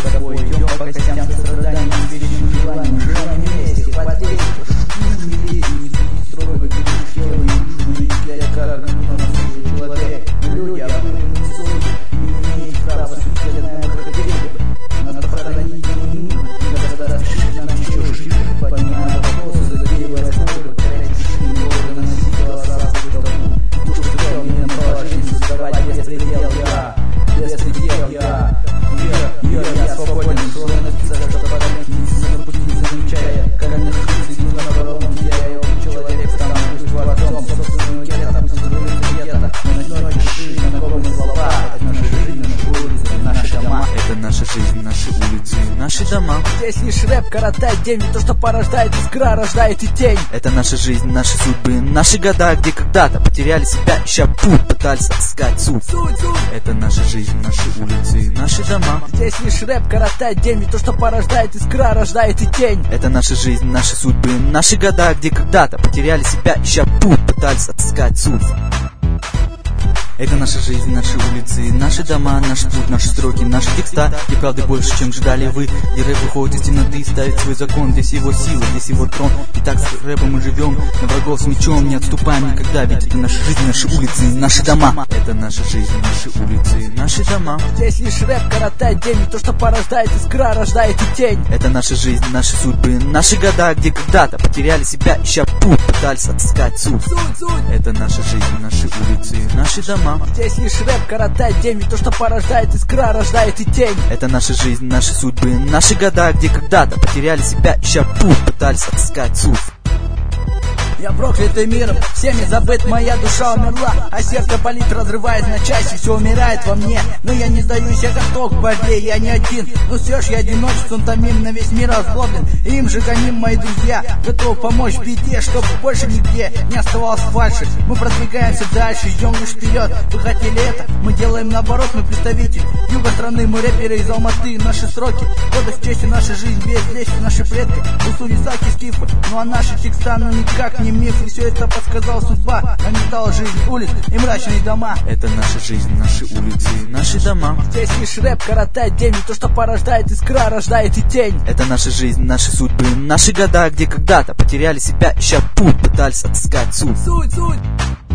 с тобой. Идем по костям со страданием, вечным желанием. Живем вместе, хватайся, пошли, не лезь, не суди строго, как тело и южный взгляд, как на человек. Люди, обыгранные соли, не имеют права судить на это. Нас похоронить не нужно, когда расширить нам еще жизнь, поднимая вопросы, задевая споры, повторять решения, гордо носить голоса в толпу. Душу взял меня положение, создавать беспредел я, беспредел я свободен, словно написано, что подать на пути не замечая, как они среди на я человек, стану творцом собственного гетто, пусть изрулится где-то, но ночь души, знакомые слова, это наша жизнь, наши улицы, наши дома. Это наша жизнь, наши улицы, наши дома. Здесь лишь рэп коротает день, ведь то, что порождает искра, рождает и тень. Это наша жизнь, наши судьбы, наши года, где когда-то потеряли себя, ища путь, пытались отыскать суть. Это наша жизнь, наши улицы, наши дома. Здесь лишь рэп коротает день, ведь то, что порождает искра, рождает и тень. Это наша жизнь, наши судьбы, наши года, где когда-то потеряли себя, ища путь, пытались отыскать суть. Это наша жизнь, наши улицы, наши дома, наш путь, наши строки, наши текста, где правды больше, чем ждали вы. Где рэп выходит из темноты, ставит свой закон, здесь его сила, здесь его трон. И так с рэпом мы живем, на врагов с мечом не отступаем никогда, ведь это наша жизнь, наши улицы, наши дома. Это наша жизнь, наши улицы, наши дома. Здесь лишь рэп коротает день, ведь то, что порождает искра, рождает и тень. Это наша жизнь, наши судьбы, наши года, где когда-то потеряли себя, ища путь, пытались отыскать суть. Это наша жизнь, наши улицы, наши дома. Здесь лишь рэп коротает день, ведь то, что порождает искра, рождает и тень. Это наша жизнь, наши судьбы, наши года, где когда-то потеряли себя, ища путь, пытались отыскать суть. Я проклятый миром, всеми забыт, моя душа умерла, а сердце болит, разрывает на части, все умирает во мне. Но я не сдаюсь, я готов к борьбе, я не один, но все ж я одиночеством томим, на весь мир озлоблен. Им же гоним мои друзья, готов помочь в беде, чтобы больше нигде не оставалось фальши. Мы продвигаемся дальше, идем лишь вперед, вы хотели это, мы делаем наоборот, мы представитель юга страны, мы рэперы из Алматы, наши сроки, годы в честь наша жизнь, без лести, наши предки, Усуни, Саки, Скифы, ну а наши текста, ну никак не миф, и все это подсказала судьба, а не стала жизнь улиц и мрачные дома. Это наша жизнь, наши улицы, наши дома. Здесь лишь рэп коротает день, ведь то, что порождает искра, рождает и тень. Это наша жизнь, наши судьбы, наши года, где когда-то потеряли себя, ища путь, пытались отыскать суть.